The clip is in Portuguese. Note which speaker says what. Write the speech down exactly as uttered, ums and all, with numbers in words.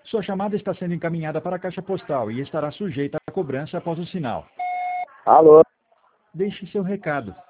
Speaker 1: Sua chamada está sendo encaminhada para a caixa postal e estará sujeita à cobrança após o sinal.
Speaker 2: Alô?
Speaker 1: Deixe seu recado.